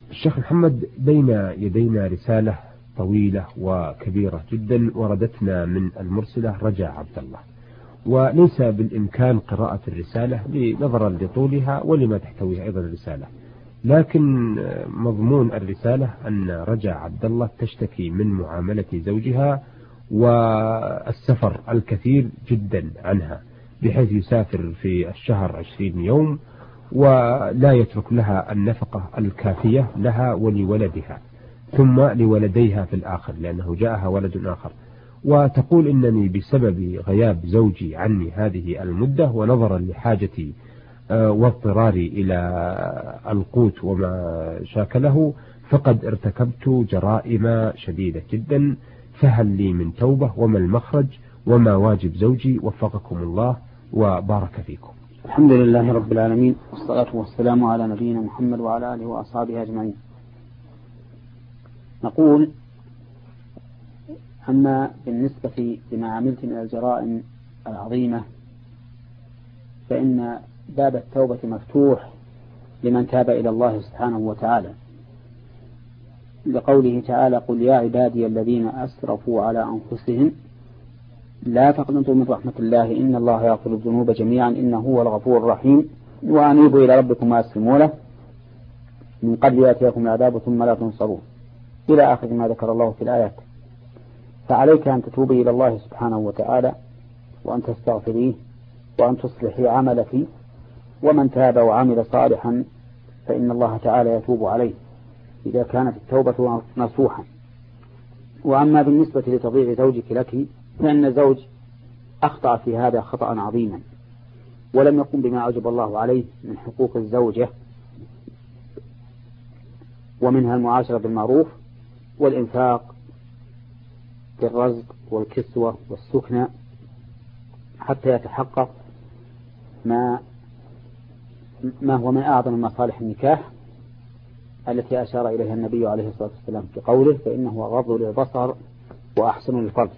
الشيخ محمد، بين يدينا رسالة طويلة وكبيرة جدا وردتنا من المرسلة رجاء عبد الله، وليس بالإمكان قراءة الرسالة نظرا لطولها ولما تحتويها أيضا الرسالة، لكن مضمون الرسالة أن رجاء عبد الله تشتكي من معاملة زوجها والسفر الكثير جدا عنها، بحيث يسافر في الشهر 20 يوم ولا يترك لها النفقة الكافية لها ولولدها ثم لولديها في الآخر لأنه جاءها ولد آخر. وتقول إنني بسبب غياب زوجي عني هذه المدة ونظرا لحاجتي واضطراري إلى القوت وما شاكله فقد ارتكبت جرائم شديدة جدا، فهل لي من توبة وما المخرج وما واجب زوجي؟ وفقكم الله وبارك فيكم. الحمد لله رب العالمين، والصلاة والسلام على نبينا محمد وعلى آله وأصحابه أجمعين. نقول: أما بالنسبة لما عملت من الجرائم العظيمة فإن باب التوبة مفتوح لمن تاب إلى الله سبحانه وتعالى، لقوله تعالى: قل يا عبادي الذين أسرفوا على أنفسهم لا تقنطوا من رحمة الله إن الله يغفر الذنوب جميعا إنه هو الغفور الرحيم وأنيبوا إلى ربكم وأسلموا له من قبل يأتيكم العذاب ثم لا تنصرون، إلى آخر ما ذكر الله في الآيات. فعليك أن تتوبي إلى الله سبحانه وتعالى وأن تستغفريه وأن تصلحي عملك، ومن تاب وعمل صالحا فإن الله تعالى يتوب عليه إذا كانت التوبة نصوحا. وأما بالنسبة لتضييع زوجك لك فإن الزوج أخطأ في هذا خطأ عظيما ولم يقم بما أوجب الله عليه من حقوق الزوجة، ومنها المعاشرة بالمعروف والإنفاق بالرزق والكسوة والسكنى حتى يتحقق ما هو من أعظم مصالح النكاح التي أشار إليها النبي عليه الصلاة والسلام في قوله: فإنه غض للبصر وأحسن للفرج.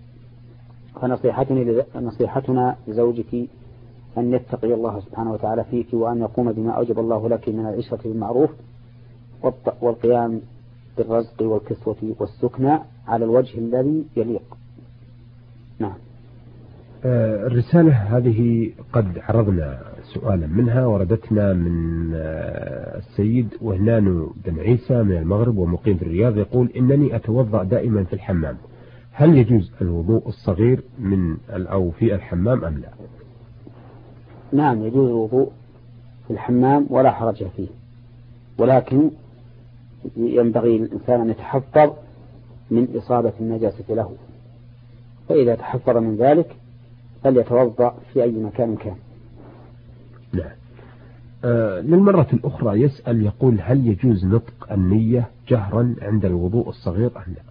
فنصيحتنا لزوجك أن يتقي الله سبحانه وتعالى فيك وأن يقوم بما أوجب الله لك من العشرة بالمعروف والقيام بالرزق والكسوة والسكنى على الوجه الذي يليق. نعم. الرسالة هذه قد عرضنا سؤالا منها وردتنا من السيد وهنان بن عيسى من المغرب ومقيم في الرياض، يقول: إنني أتوضأ دائما في الحمام، هل يجوز الوضوء الصغير أو في الحمام أم لا؟ نعم، يجوز الوضوء في الحمام ولا حرج فيه، ولكن ينبغي الإنسان أن يتحفظ من إصابة النجاسة له، فإذا تحفظ من ذلك فليتوضأ في أي مكان كان. نعم. للمرة الأخرى يسأل يقول: هل يجوز نطق النية جهرا عند الوضوء الصغير أم لا؟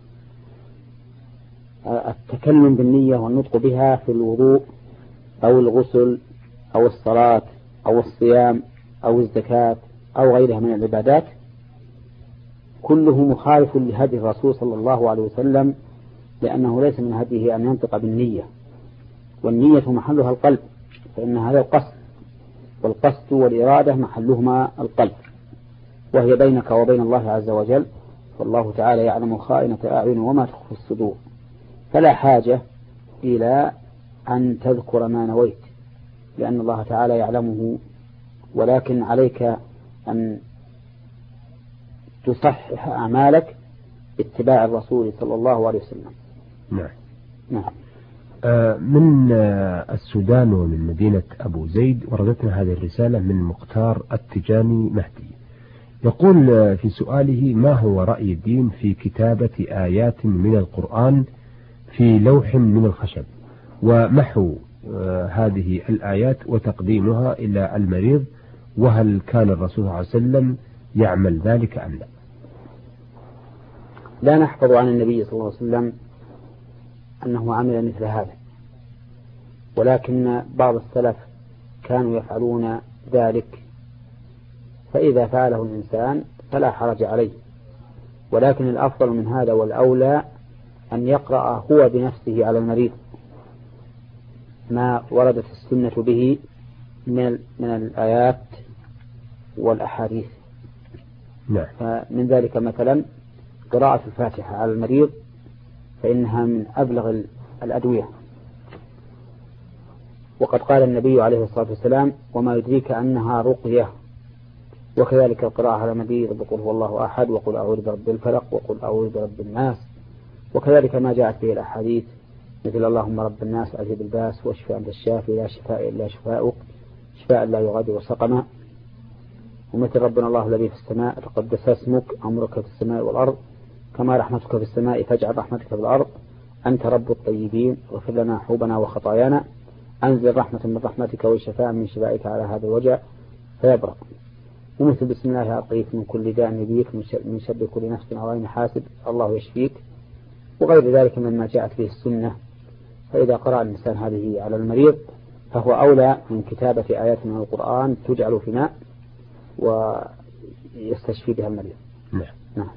التكلم بالنية والنطق بها في الوضوء أو الغسل أو الصلاة أو الصيام أو الزكاة أو غيرها من العبادات كله مخالف لهدي الرسول صلى الله عليه وسلم، لأنه ليس من هديه أن ينطق بالنية، والنية محلها القلب، فإن هذا القصد، والقصد والإرادة محلهما القلب، وهي بينك وبين الله عز وجل، والله تعالى يعلم خائنة الأعين وما تخفي الصدور، فلا حاجة إلى أن تذكر ما نويت لأن الله تعالى يعلمه، ولكن عليك أن تصحح أعمالك باتباع الرسول صلى الله عليه وسلم. نعم. نعم. من السودان ومن مدينة أبو زيد وردتنا هذه الرسالة من مختار التجاني مهدي، يقول في سؤاله: ما هو رأي الدين في كتابة آيات من القرآن في لوح من الخشب ومحو هذه الآيات وتقديمها إلى المريض، وهل كان الرسول صلى الله عليه وسلم يعمل ذلك أم لا؟ لا نحفظ عن النبي صلى الله عليه وسلم أنه عمل مثل هذا، ولكن بعض السلف كانوا يفعلون ذلك، فإذا فعله الإنسان فلا حرج عليه، ولكن الأفضل من هذا والأولى أن يقرأ هو بنفسه على المريض ما وردت السنة به من الآيات والأحاديث. نعم. من ذلك مثلا قراءة الفاتحة على المريض، فإنها من أبلغ الأدوية. وقد قال النبي عليه الصلاة والسلام: وما يدريك أنها رقية. وكذلك القراءة على المريض بقول هو الله أحد، وقل أعوذ برب الفلق، وقل أعوذ برب الناس. وكذلك ما جاءت به الأحاديث مثل اللهم رب الناس أذهب الباس واشف أنت الشافي لا شفاء إلا شفاؤك شفاء لا يغادر سقما. ومثل ربنا الله الذي في السماء تقدس اسمك أمرك في السماء والأرض كما رحمتك في السماء فاجعل رحمتك في الأرض أنت رب الطيبين اغفر لنا حوبنا وخطايانا أنزل رحمة من رحمتك وشفاء من شفائك على هذا الوجع فيبرأ. ومثل بسم الله أرقيك من كل داء يبيك من شر كل نفس أو عين حاسد الله يشفيك، وغير ذلك مما جاءت به السنة. فإذا قرأ الإنسان هذه على المريض فهو أولى من كتابة آيات من القرآن تجعل في ماء ويستشفي بها المريض. نعم.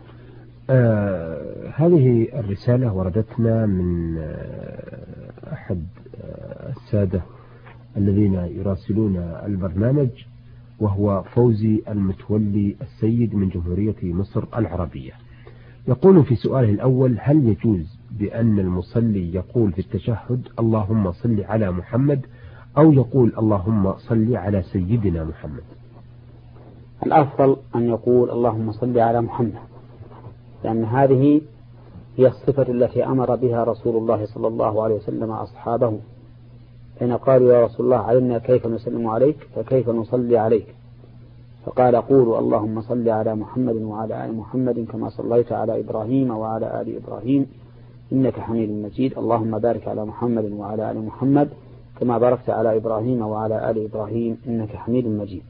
هذه الرسالة وردتنا من أحد السادة الذين يراسلون البرنامج، وهو فوزي المتولي السيد من جمهورية مصر العربية. يقول في سؤاله الأول: هل يجوز بأن المصلي يقول في التشهد اللهم صل على محمد، أو يقول اللهم صل على سيدنا محمد؟ الأفضل أن يقول اللهم صل على محمد، لأن هذه هي الصفة التي أمر بها رسول الله صلى الله عليه وسلم أصحابه حين قالوا يا رسول الله علمنا كيف نسلم عليك فكيف نصلي عليك، فقال قولوا اللهم صل على محمد وعلى آل محمد كما صليت على إبراهيم وعلى آل إبراهيم إنك حميد مجيد، اللهم بارك على محمد وعلى آل محمد كما باركت على إبراهيم وعلى آل إبراهيم إنك حميد مجيد.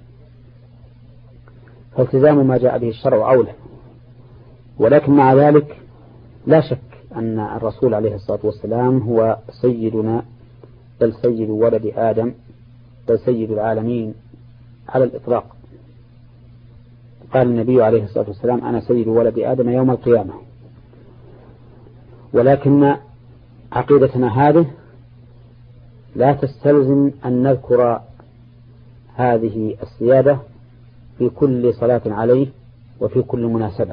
فالتزام ما جاء به الشرع أولى، ولكن مع ذلك لا شك أن الرسول عليه الصلاة والسلام هو سيدنا، بل سيد ولد آدم، بل سيد العالمين على الإطلاق. قال النبي عليه الصلاة والسلام أنا سيد ولد آدم يوم القيامة. ولكن عقيدتنا هذه لا تستلزم أن نذكر هذه السيادة في كل صلاة عليه وفي كل مناسبة،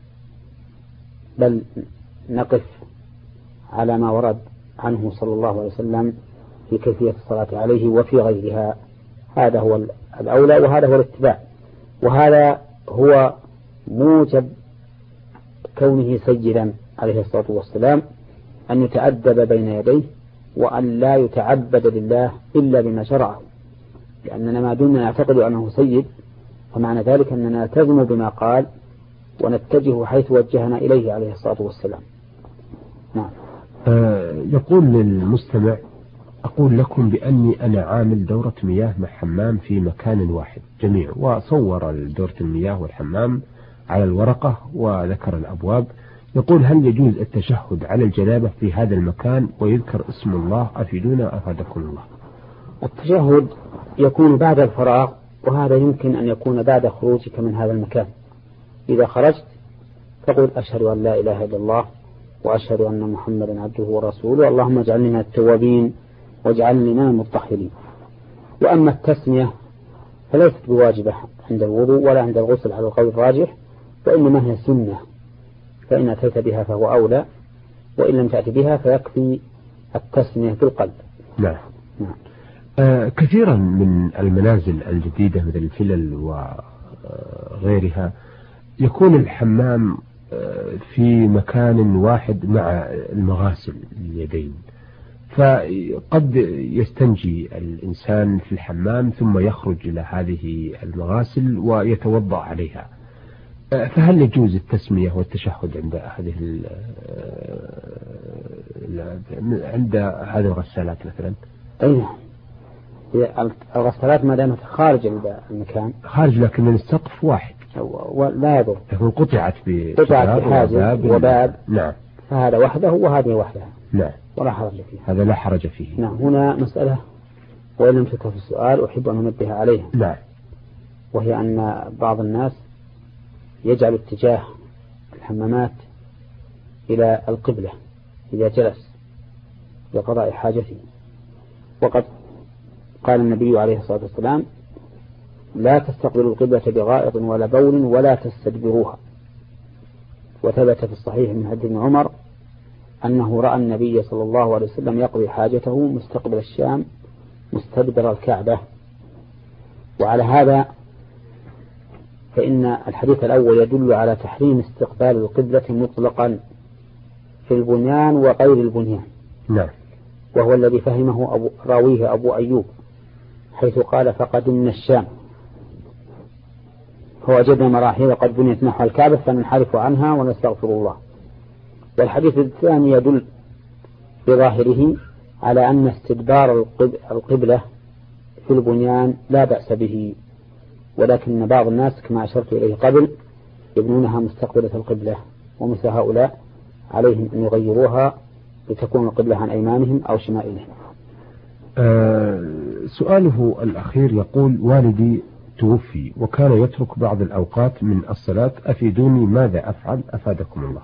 بل نقف على ما ورد عنه صلى الله عليه وسلم في كيفية الصلاة عليه وفي غيرها. هذا هو الأولى وهذا هو الاتباع، وهذا هو موجب كونه سيدا عليه الصلاة والسلام، أن يتأدب بين يديه وأن لا يتعبد لله إلا بما شرعه، لأننا ما دمنا نعتقد أنه سيد فمعنى ذلك أننا نلتزم بما قال ونتجه حيث وجهنا إليه عليه الصلاة والسلام. نعم. يقول للمستمع: أقول لكم بأني أنا عامل دورة مياه مع حمام في مكان واحد جميع، وصور دورة المياه والحمام على الورقة وذكر الأبواب. يقول: هل يجوز التشهد على الجنابة في هذا المكان ويذكر اسم الله؟ أفيدونا أفادكم الله. التشهد يكون بعد الفراغ، وهذا يمكن أن يكون بعد خروجك من هذا المكان. إذا خرجت فقل أشهد أن لا إله إلا الله وأشهد أن محمدا عبده ورسوله اللهم اجعلني من التوابين واجعلني من المطهرين. وأما التسمية فليست بواجبة عند الوضوء ولا عند الغسل على القول الراجح، وإنما هي سنة، فإن أتيت بها فهو أولى، وإن لم تأتي بها فيكفي التسمية في القلب. نعم. كثيرا من المنازل الجديدة مثل الفلل وغيرها يكون الحمام في مكان واحد مع المغاسل اليدين، فقد يستنجي الإنسان في الحمام ثم يخرج إلى هذه المغاسل ويتوضأ عليها، فهل يجوز التسمية والتشهد عند هذه الغسالات مثلا؟ أيه. الغسالات ما دامت خارج المكان خارج، لكن من السقف واحد ولا يضر، تكون قطعت بحاجز وباب. نعم. فهذا وحده وهذه وحدها. نعم. ولا حرج فيه. هذا لا حرج فيه. نعم. هنا مسألة وإن لم تذكر في السؤال أحب أن أنبه عليها. نعم. وهي أن بعض الناس يجعل اتجاه الحمامات إلى القبلة إذا جلس لقضاء حاجته، وقد قال النبي عليه الصلاة والسلام لا تستقبلوا القبلة بغائط ولا بول ولا تستدبروها. وثبت في الصحيح من حديث ابن عمر أنه رأى النبي صلى الله عليه وسلم يقضي حاجته مستقبل الشام مستدبر الكعبة. وعلى هذا فإن الحديث الأول يدل على تحريم استقبال القبلة مطلقا في البنيان وغير البنيان. نعم. وهو الذي فهمه راويه أبو أيوب حيث قال فقدمنا الشام فوجدنا مراحيض قد بنيت نحو الكعبة فننحرف عنها ونستغفر الله. والحديث الثاني يدل بظاهره على أن استدبار القبلة في البنيان لا بأس به، ولكن بعض الناس كما أشرت إليه قبل يبنونها مستقبلة القبلة، ومثل هؤلاء عليهم أن يغيروها لتكون القبلة عن أيمانهم أو شمائلهم. سؤاله الأخير يقول والدي توفي وكان يترك بعض الأوقات من الصلاة، أفيدوني ماذا أفعل أفادكم الله.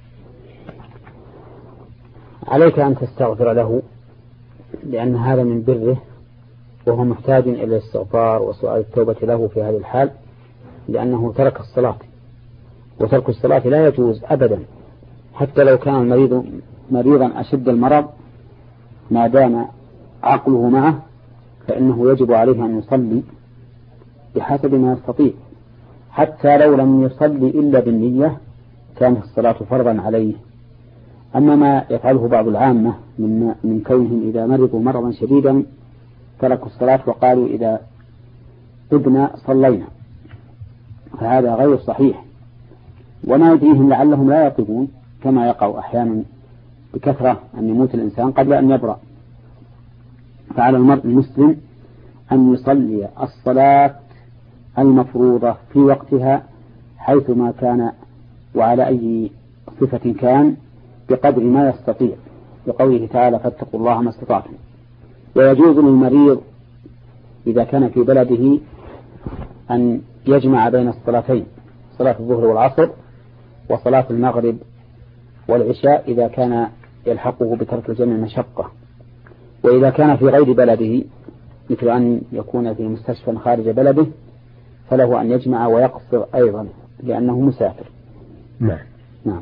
عليك أن تستغفر له لأن هذا من بره، وهو محتاج إلى الاستغفار وسؤال التوبة له في هذه الحال، لأنه ترك الصلاة، وترك الصلاة لا يجوز أبدا حتى لو كان المريض مريضا أشد المرض ما دام عقله معه، فإنه يجب عليه أن يصلي بحسب ما يستطيع، حتى لو لم يصلي إلا بالنية كانت الصلاة فرضا عليه. أما ما يفعله بعض العامة من كونهم إذا مرضوا مرضا شديدا تركوا الصلاة وقالوا إذا ابنا صلينا، فهذا غير صحيح، وما يدريهم لعلهم لا يطيقون كما يقع أحيانا بكثرة أن يموت الإنسان قبل أن يبرأ. فعلى المرء المسلم أن يصلي الصلاة المفروضة في وقتها حيثما كان وعلى أي صفة كان بقدر ما يستطيع، بقوله تعالى فاتقوا الله ما استطعتم. ويجوز للمريض إذا كان في بلده أن يجمع بين الصلاتين، صلاة الظهر والعصر وصلاة المغرب والعشاء إذا كان يلحقه بترك الجمع مشقة. وإذا كان في غير بلده مثل أن يكون في مستشفى خارج بلده فله أن يجمع ويقصر أيضا لأنه مسافر. نعم.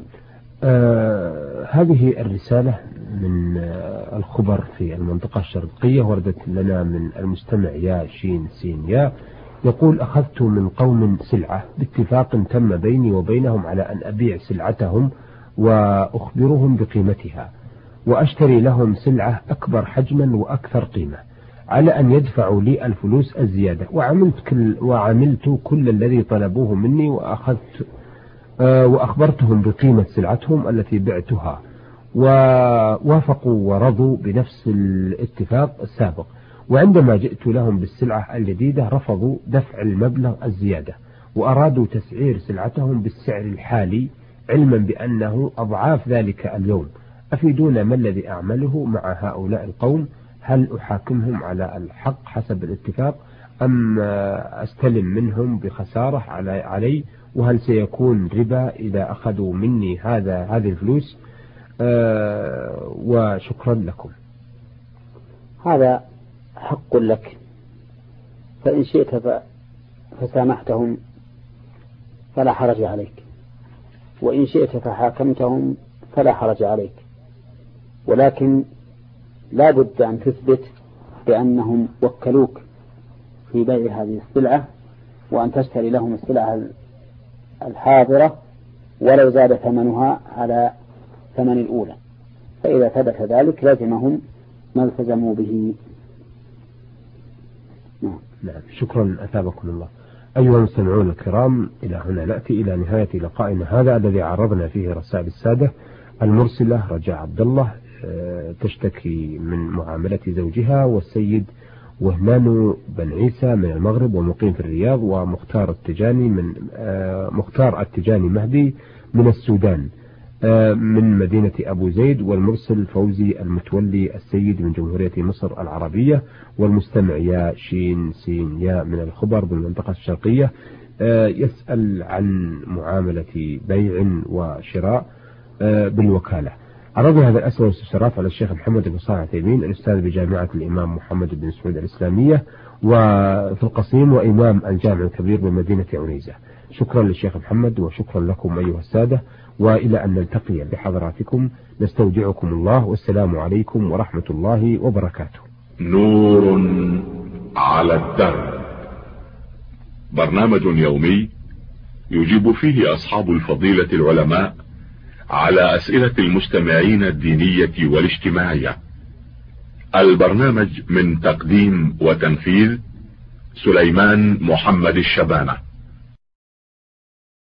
هذه الرسالة من الخبر في المنطقة الشرقية وردت لنا من المستمع يا شين سين يا، يقول أخذت من قوم سلعة باتفاق تم بيني وبينهم على أن أبيع سلعتهم وأخبرهم بقيمتها وأشتري لهم سلعة أكبر حجما وأكثر قيمة على أن يدفعوا لي الفلوس الزيادة، وعملت كل الذي طلبوه مني وأخبرتهم بقيمة سلعتهم التي بعتها، ووافقوا ورضوا بنفس الاتفاق السابق. وعندما جئت لهم بالسلعة الجديدة رفضوا دفع المبلغ الزيادة وأرادوا تسعير سلعتهم بالسعر الحالي علما بأنه أضعاف ذلك اليوم. أفيدونا ما الذي أعمله مع هؤلاء القوم؟ هل أحاكمهم على الحق حسب الاتفاق أم أستلم منهم بخسارة علي؟ وهل سيكون ربا إذا أخذوا مني هذه الفلوس؟ وشكرا لكم. هذا حق لك، فإن شئت فسامحتهم فلا حرج عليك، وإن شئت فحاكمتهم فلا حرج عليك، ولكن لا بد أن تثبت بأنهم وكلوك في بيع هذه السلعة وأن تشتري لهم السلعة الحاضرة ولو زاد ثمنها على ثمن الأولى، فإذا ثبت ذلك لازمهم ما التزموا به. نعم. شكرا أثابكم الله. أيها المستمعون الكرام، إلى هنا نأتي إلى نهاية لقائنا هذا الذي عرضنا فيه رسائل السادة. المرسلة رجاء عبد الله تشتكي من معاملة زوجها، والسيد وهنان بن عيسى من المغرب ومقيم في الرياض، ومختار التجاني مهدي من السودان من مدينة أبو زيد، والمرسل فوزي المتولي السيد من جمهورية مصر العربية، والمستمع يا شين سين يا من الخبر بالمنطقة الشرقية يسأل عن معاملة بيع وشراء بالوكالة. عرضنا هذا الأسئلة والاستفسارات على الشيخ محمد بن صالح العثيمين الأستاذ بجامعة الإمام محمد بن سعود الإسلامية، وفي القصيم وإمام الجامع الكبير بمدينة عنيزة. شكرا للشيخ محمد وشكرا لكم أيها السادة، وإلى أن نلتقي بحضراتكم نستودعكم الله، والسلام عليكم ورحمة الله وبركاته. نور على الدرب، برنامج يومي يجيب فيه أصحاب الفضيلة العلماء على أسئلة المستمعين الدينية والاجتماعية. البرنامج من تقديم وتنفيذ سليمان محمد الشبانة.